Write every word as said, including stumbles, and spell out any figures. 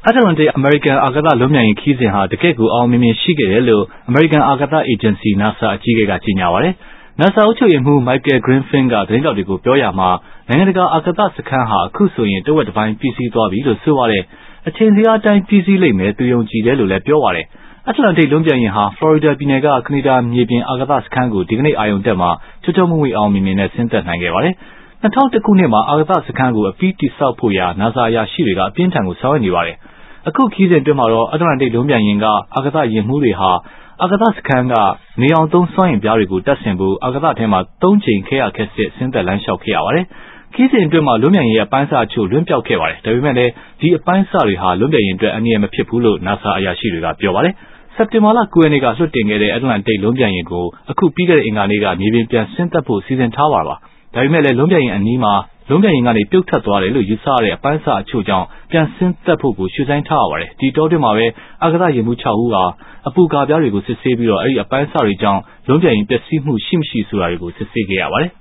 Atlantic American အာကာသလွန်းပြန်ယာဉ်ခီးစဉ်ဟာတကယ့်ကိုအောင်မြင်မြင်ရှိခဲ့တယ်လို့ American အာကာသ Agency NASA အကြီးအကဲကကြေညာပါတယ်။ NASA အုပ်ချုပ်ရေးမှူး Michael Griffin ကသတင်းထောက်တွေကိုပြောရာမှာနိုင်ငံတကာအာကာသစခန်းဟာအခုဆိုရင်တဝက်တစ်ပိုင်းပြီးစီးသွားပြီလို့ဆိုပါတယ်။အချိန်ဇယားအတိုင်းပြီးစီးလိမ့်မယ်သူယုံကြည်တယ်လို့လည်းပြောပါတယ်။ Atlantic လွန်းပြန်ယာဉ်ဟာ Florida ပြည်နယ်က ကနေဒါမြေပြင်အာကာသစခန်းကိုဒီကနေ့အာရုံတက်မှာချောချောမွေ့မွေ့အောင်မြင်မြင်နဲ့ဆင်းသက်နိုင်ခဲ့ပါတယ်။၂၀၀၁ခုနှစ်မှာအာကာသစခန်းကိုအပြီးတည်ဆောက်ဖို့ရာ NASA အရာရှိတွေကအပြင်းထန်ကိုဆောင်ရွက်နေပါတယ်။အခုခရီးစဉ်အတွင်းမှာတော့ Atlantic လွန်းပြန်ယာဉ်ကအာကာသယာဉ်မှူးတွေဟာအာကာသစခန်းကနေအောင်သုံးစွမ်းအင်ပြားတွေကိုတပ်ဆင်ဖို့အာကာသထဲမှာသုံးကြိမ်ခဲ့ရခက်စစ်ဆင်းသက်လမ်းလျှောက်ခဲ့ရပါတယ်။ခရီးစဉ်အတွင်းမှာလွန်းပြန်ယာဉ်ရဲ့အပိုင်းအစအချို့လွင့်ပျောက်ခဲ့ပါတယ်။ဒါပေမဲ့လည်းဒီအပိုင်းအစတွေဟာလွန်းပြန်ယာဉ်အတွက်အန္တရာယ်မဖြစ်ဘူးလို့ NASA အရာရှိတွေကပြောပါတယ်။စက်တင်ဘာလ၉ရက်နေ့ကလွှတ်တင်ခဲ့တဲ့ Atlantic လွန်းပြန်ယာဉ်ကိုအခုပြီးခဲ့တဲ့အင်္ဂါနေ့ကမြေပြင်ပြန်ဆင်းသက်ဖို့စီစဉ်ထားတာပါ။ဒါပေမဲ့လည်းလွန်းပြန်ယာဉ်အနီးမှာလွန်းပြန်ယာဉ်ကနေပြုတ်ထွက်သွားတယ်လို့ယူဆရတဲ့အပိုင်းအစအချို့ကြောင့်ပြန်ဆင်းသက်ဖို့ကိုရွှေ့ဆိုင်းထားရပါတယ်။ဒီတောအတွင်းမှာပဲအာကာသယာဉ်မှူး၆ဦးဟာအပူကာပြားတွေကိုစစ်ဆေးပြီးတော့အဲဒီအပိုင်းအစတွေကြောင့်လွန်းပြန်ယာဉ်ပျက်စီးမှုရှိမရှိဆိုတာတွေကိုစစ်ဆေးခဲ့ရပါတယ်